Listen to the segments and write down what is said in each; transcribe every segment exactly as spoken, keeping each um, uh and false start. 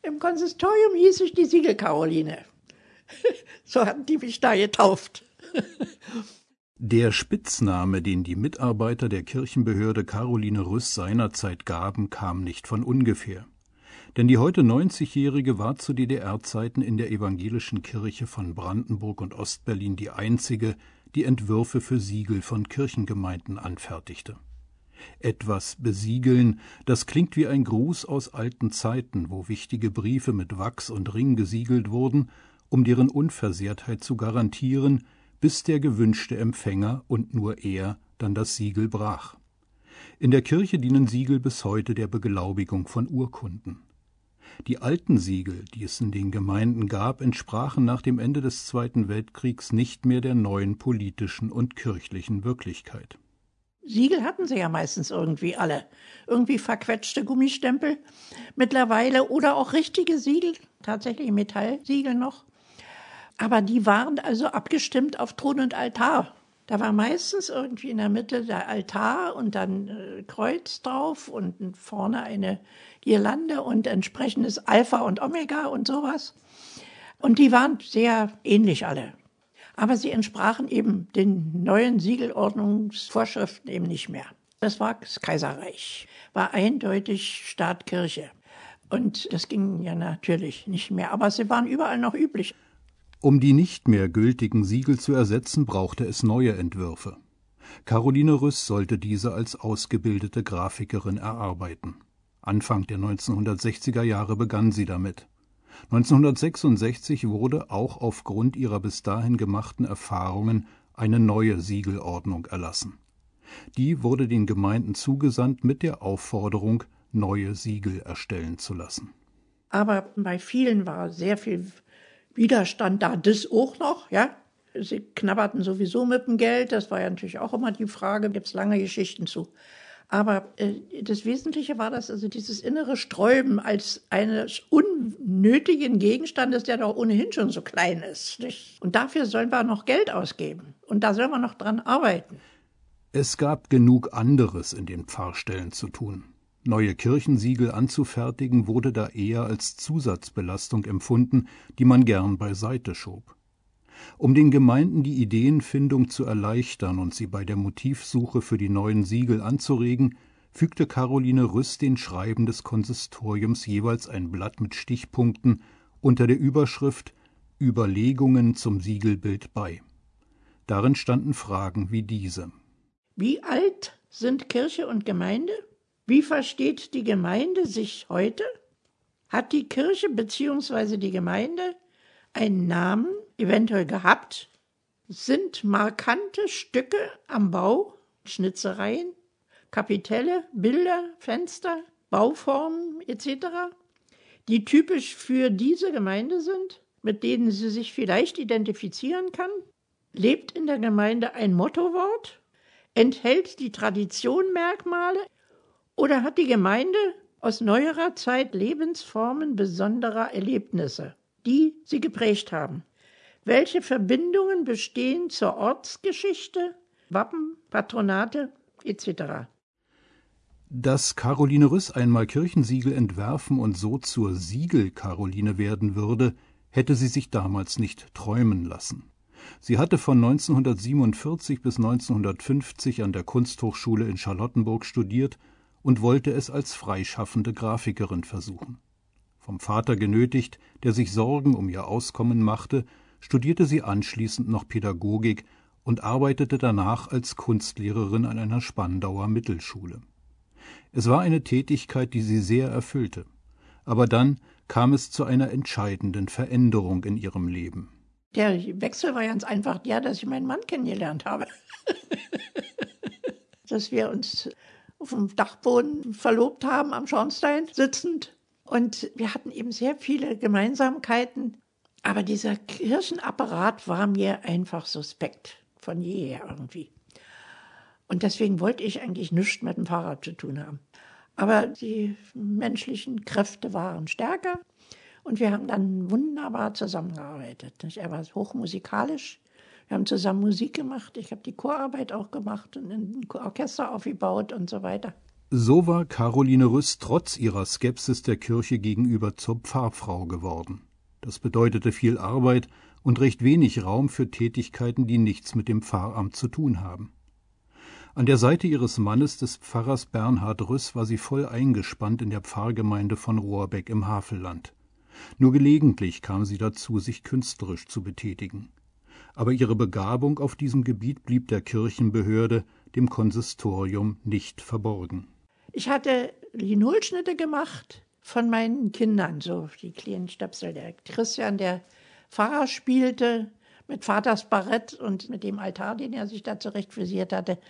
Im Konsistorium hieß ich die Siegel-Karoline. So hatten die mich da getauft. Der Spitzname, den die Mitarbeiter der Kirchenbehörde Karoline Rüss seinerzeit gaben, kam nicht von ungefähr. Denn die heute neunzigjährige war zu D D R-Zeiten in der evangelischen Kirche von Brandenburg und Ostberlin die einzige, die Entwürfe für Siegel von Kirchengemeinden anfertigte. Etwas besiegeln, das klingt wie ein Gruß aus alten Zeiten, wo wichtige Briefe mit Wachs und Ring gesiegelt wurden, um deren Unversehrtheit zu garantieren, bis der gewünschte Empfänger und nur er dann das Siegel brach. In der Kirche dienen Siegel bis heute der Beglaubigung von Urkunden. Die alten Siegel, die es in den Gemeinden gab, entsprachen nach dem Ende des Zweiten Weltkriegs nicht mehr der neuen politischen und kirchlichen Wirklichkeit. Siegel hatten sie ja meistens irgendwie alle. Irgendwie verquetschte Gummistempel mittlerweile oder auch richtige Siegel, tatsächlich Metallsiegel noch. Aber die waren also abgestimmt auf Thron und Altar. Da war meistens irgendwie in der Mitte der Altar und dann äh, Kreuz drauf und vorne eine Girlande und entsprechendes Alpha und Omega und sowas. Und die waren sehr ähnlich alle. Aber sie entsprachen eben den neuen Siegelordnungsvorschriften eben nicht mehr. Das war das Kaiserreich, war eindeutig Staat Kirche. Und das ging ja natürlich nicht mehr, aber sie waren überall noch üblich. Um die nicht mehr gültigen Siegel zu ersetzen, brauchte es neue Entwürfe. Karoline Rüss sollte diese als ausgebildete Grafikerin erarbeiten. Anfang der neunzehnhundertsechziger Jahre begann sie damit. neunzehnhundertsechsundsechzig wurde auch aufgrund ihrer bis dahin gemachten Erfahrungen eine neue Siegelordnung erlassen. Die wurde den Gemeinden zugesandt mit der Aufforderung, neue Siegel erstellen zu lassen. Aber bei vielen war sehr viel Widerstand da, das auch noch, ja. Sie knabberten sowieso mit dem Geld, das war ja natürlich auch immer die Frage, gibt es lange Geschichten zu. Aber äh, das Wesentliche war das, also dieses innere Sträuben als eines unnötigen Gegenstandes, der doch ohnehin schon so klein ist. Nicht? Und dafür sollen wir noch Geld ausgeben. Und da sollen wir noch dran arbeiten. Es gab genug anderes in den Pfarrstellen zu tun. Neue Kirchensiegel anzufertigen, wurde da eher als Zusatzbelastung empfunden, die man gern beiseite schob. Um den Gemeinden die Ideenfindung zu erleichtern und sie bei der Motivsuche für die neuen Siegel anzuregen, fügte Karoline Rüss den Schreiben des Konsistoriums jeweils ein Blatt mit Stichpunkten unter der Überschrift »Überlegungen zum Siegelbild« bei. Darin standen Fragen wie diese. Wie alt sind Kirche und Gemeinde? Wie versteht die Gemeinde sich heute? Hat die Kirche bzw. die Gemeinde einen Namen eventuell gehabt? Sind markante Stücke am Bau, Schnitzereien, Kapitelle, Bilder, Fenster, Bauformen et cetera, die typisch für diese Gemeinde sind, mit denen sie sich vielleicht identifizieren kann? Lebt in der Gemeinde ein Mottowort? Enthält die Tradition Merkmale? Oder hat die Gemeinde aus neuerer Zeit Lebensformen besonderer Erlebnisse, die sie geprägt haben? Welche Verbindungen bestehen zur Ortsgeschichte, Wappen, Patronate et cetera? Dass Karoline Rüss einmal Kirchensiegel entwerfen und so zur Siegel-Karoline werden würde, hätte sie sich damals nicht träumen lassen. Sie hatte von neunzehnhundertsiebenundvierzig bis neunzehnhundertfünfzig an der Kunsthochschule in Charlottenburg studiert und wollte es als freischaffende Grafikerin versuchen. Vom Vater genötigt, der sich Sorgen um ihr Auskommen machte, studierte sie anschließend noch Pädagogik und arbeitete danach als Kunstlehrerin an einer Spandauer Mittelschule. Es war eine Tätigkeit, die sie sehr erfüllte. Aber dann kam es zu einer entscheidenden Veränderung in ihrem Leben. Der Wechsel war ganz einfach der, dass ich meinen Mann kennengelernt habe. Dass wir uns auf dem Dachboden verlobt haben, am Schornstein sitzend. Und wir hatten eben sehr viele Gemeinsamkeiten. Aber dieser Kirchenapparat war mir einfach suspekt, von jeher irgendwie. Und deswegen wollte ich eigentlich nichts mit dem Pfarrer zu tun haben. Aber die menschlichen Kräfte waren stärker. Und wir haben dann wunderbar zusammengearbeitet. Er war hochmusikalisch. Wir haben zusammen Musik gemacht. Ich habe die Chorarbeit auch gemacht und ein Orchester aufgebaut und so weiter. So war Karoline Rüss trotz ihrer Skepsis der Kirche gegenüber zur Pfarrfrau geworden. Das bedeutete viel Arbeit und recht wenig Raum für Tätigkeiten, die nichts mit dem Pfarramt zu tun haben. An der Seite ihres Mannes, des Pfarrers Bernhard Rüss, war sie voll eingespannt in der Pfarrgemeinde von Rohrbeck im Havelland. Nur gelegentlich kam sie dazu, sich künstlerisch zu betätigen. Aber ihre Begabung auf diesem Gebiet blieb der Kirchenbehörde, dem Konsistorium, nicht verborgen. Ich hatte Linolschnitte gemacht von meinen Kindern, so die kleinen Stöpsel. Der Christian, der Pfarrer, spielte mit Vaters Barett und mit dem Altar, den er sich da zurecht frisiert hatte.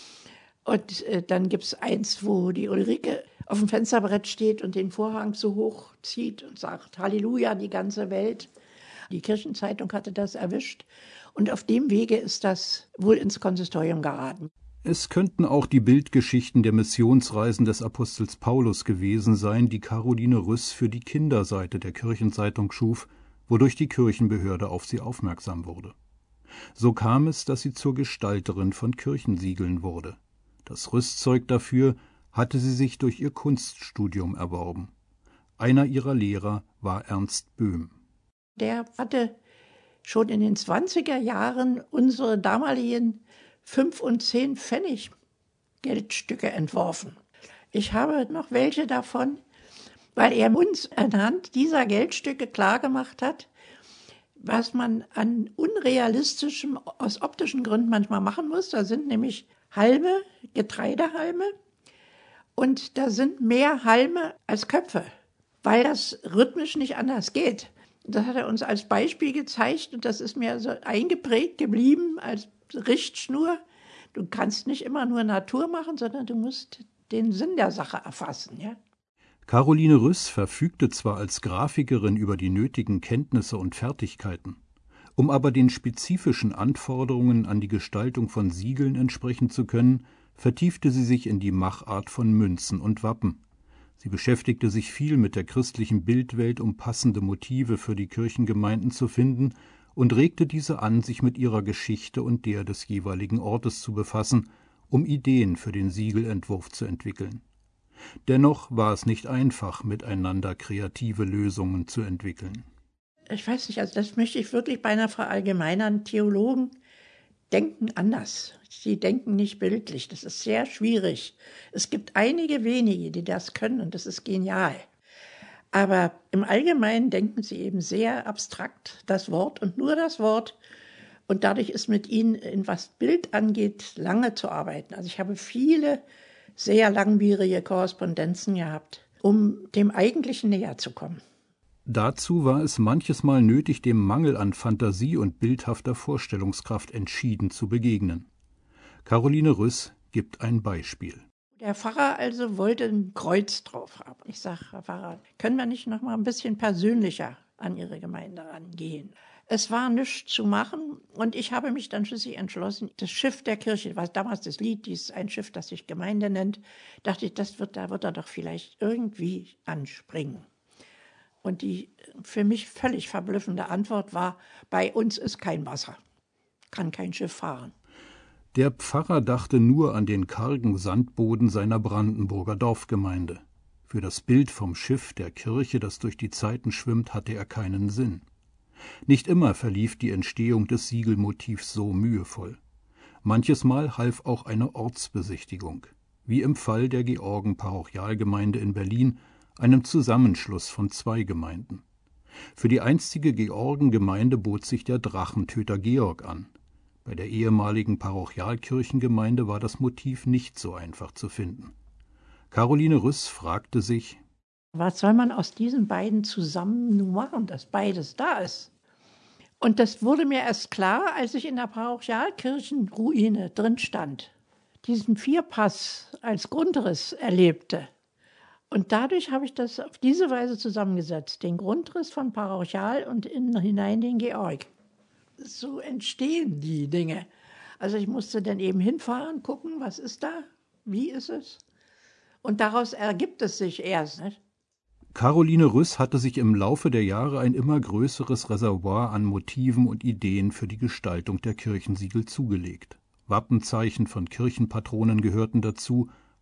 Und äh, dann gibt es eins, wo die Ulrike auf dem Fensterbrett steht und den Vorhang so hoch zieht und sagt, Halleluja, die ganze Welt. Die Kirchenzeitung hatte das erwischt. Und auf dem Wege ist das wohl ins Konsistorium geraten. Es könnten auch die Bildgeschichten der Missionsreisen des Apostels Paulus gewesen sein, die Karoline Rüss für die Kinderseite der Kirchenzeitung schuf, wodurch die Kirchenbehörde auf sie aufmerksam wurde. So kam es, dass sie zur Gestalterin von Kirchensiegeln wurde. Das Rüstzeug dafür hatte sie sich durch ihr Kunststudium erworben. Einer ihrer Lehrer war Ernst Böhm. Der hatte schon in den zwanziger Jahren unsere damaligen fünf und zehn Pfennig Geldstücke entworfen. Ich habe noch welche davon, weil er uns anhand dieser Geldstücke klargemacht hat, was man an unrealistischem, aus optischen Gründen manchmal machen muss. Da sind nämlich Halme, Getreidehalme, und da sind mehr Halme als Köpfe, weil das rhythmisch nicht anders geht. Das hat er uns als Beispiel gezeigt und das ist mir so eingeprägt geblieben als Richtschnur. Du kannst nicht immer nur Natur machen, sondern du musst den Sinn der Sache erfassen, ja. Karoline Rüss verfügte zwar als Grafikerin über die nötigen Kenntnisse und Fertigkeiten, um aber den spezifischen Anforderungen an die Gestaltung von Siegeln entsprechen zu können, vertiefte sie sich in die Machart von Münzen und Wappen. Sie beschäftigte sich viel mit der christlichen Bildwelt, um passende Motive für die Kirchengemeinden zu finden, und regte diese an, sich mit ihrer Geschichte und der des jeweiligen Ortes zu befassen, um Ideen für den Siegelentwurf zu entwickeln. Dennoch war es nicht einfach, miteinander kreative Lösungen zu entwickeln. Ich weiß nicht, also das möchte ich wirklich beinahe verallgemeinern. Theologen denken anders. Sie denken nicht bildlich. Das ist sehr schwierig. Es gibt einige wenige, die das können, und das ist genial. Aber im Allgemeinen denken sie eben sehr abstrakt, das Wort und nur das Wort. Und dadurch ist mit ihnen, in was Bild angeht, lange zu arbeiten. Also ich habe viele sehr langwierige Korrespondenzen gehabt, um dem Eigentlichen näher zu kommen. Dazu war es manches Mal nötig, dem Mangel an Fantasie und bildhafter Vorstellungskraft entschieden zu begegnen. Karoline Rüss gibt ein Beispiel. Der Pfarrer also wollte ein Kreuz drauf haben. Ich sage, Herr Pfarrer, können wir nicht noch mal ein bisschen persönlicher an Ihre Gemeinde rangehen? Es war nichts zu machen und ich habe mich dann schließlich entschlossen, das Schiff der Kirche, was damals das Lied, dies ein Schiff, das sich Gemeinde nennt, dachte ich, das wird, da wird er doch vielleicht irgendwie anspringen. Und die für mich völlig verblüffende Antwort war, bei uns ist kein Wasser, kann kein Schiff fahren. Der Pfarrer dachte nur an den kargen Sandboden seiner Brandenburger Dorfgemeinde. Für das Bild vom Schiff der Kirche, das durch die Zeiten schwimmt, hatte er keinen Sinn. Nicht immer verlief die Entstehung des Siegelmotivs so mühevoll. Manches Mal half auch eine Ortsbesichtigung, wie im Fall der Georgen-Parochialgemeinde in Berlin, einem Zusammenschluss von zwei Gemeinden. Für die einstige Georgengemeinde bot sich der Drachentöter Georg an. Bei der ehemaligen Parochialkirchengemeinde war das Motiv nicht so einfach zu finden. Karoline Rüss fragte sich: Was soll man aus diesen beiden zusammen nun machen, dass beides da ist? Und das wurde mir erst klar, als ich in der Parochialkirchenruine drin stand, diesen Vierpass als Grundriss erlebte. Und dadurch habe ich das auf diese Weise zusammengesetzt, den Grundriss von Parochial und in, hinein den Georg. So entstehen die Dinge. Also ich musste dann eben hinfahren, gucken, was ist da, wie ist es? Und daraus ergibt es sich erst, nicht? Karoline Rüss hatte sich im Laufe der Jahre ein immer größeres Reservoir an Motiven und Ideen für die Gestaltung der Kirchensiegel zugelegt. Wappenzeichen von Kirchenpatronen gehörten dazu,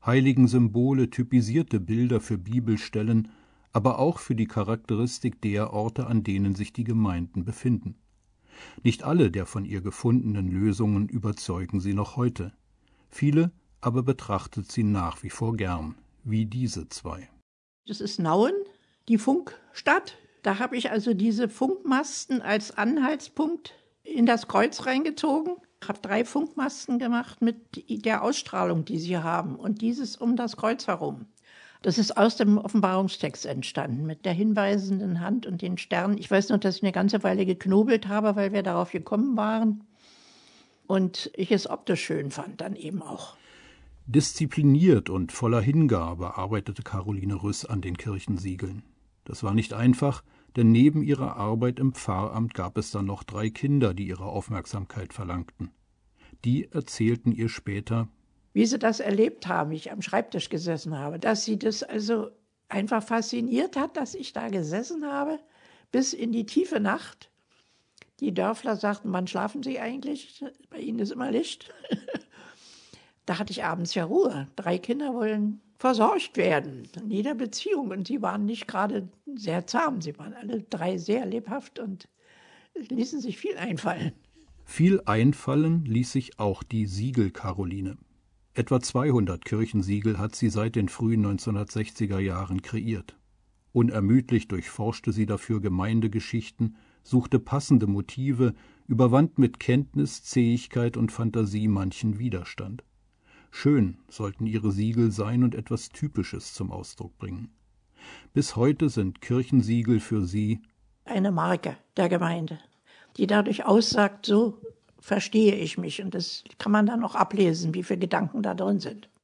Heiligensymbole, typisierte Bilder für Bibelstellen, aber auch für die Charakteristik der Orte, an denen sich die Gemeinden befinden. Nicht alle der von ihr gefundenen Lösungen überzeugen sie noch heute. Viele aber betrachtet sie nach wie vor gern, wie diese zwei. Das ist Nauen, die Funkstadt. Da habe ich also diese Funkmasten als Anhaltspunkt in das Kreuz reingezogen. Ich habe drei Funkmasten gemacht mit der Ausstrahlung, die sie haben, und dieses um das Kreuz herum. Das ist aus dem Offenbarungstext entstanden, mit der hinweisenden Hand und den Sternen. Ich weiß noch, dass ich eine ganze Weile geknobelt habe, weil wir darauf gekommen waren. Und ich es optisch schön fand, dann eben auch. Diszipliniert und voller Hingabe arbeitete Karoline Rüss an den Kirchensiegeln. Das war nicht einfach, denn neben ihrer Arbeit im Pfarramt gab es dann noch drei Kinder, die ihre Aufmerksamkeit verlangten. Die erzählten ihr später, wie sie das erlebt haben, wie ich am Schreibtisch gesessen habe, dass sie das also einfach fasziniert hat, dass ich da gesessen habe, bis in die tiefe Nacht. Die Dörfler sagten, wann schlafen Sie eigentlich? Bei Ihnen ist immer Licht. Da hatte ich abends ja Ruhe. Drei Kinder wollen versorgt werden, in jeder Beziehung. Und sie waren nicht gerade sehr zahm. Sie waren alle drei sehr lebhaft und ließen sich viel einfallen. Viel einfallen ließ sich auch die Siegel-Karoline. Etwa zweihundert Kirchensiegel hat sie seit den frühen neunzehnhundertsechziger Jahren kreiert. Unermüdlich durchforschte sie dafür Gemeindegeschichten, suchte passende Motive, überwand mit Kenntnis, Zähigkeit und Fantasie manchen Widerstand. Schön sollten ihre Siegel sein und etwas Typisches zum Ausdruck bringen. Bis heute sind Kirchensiegel für sie eine Marke der Gemeinde, die dadurch aussagt, so verstehe ich mich. Und das kann man dann auch ablesen, wie viele Gedanken da drin sind.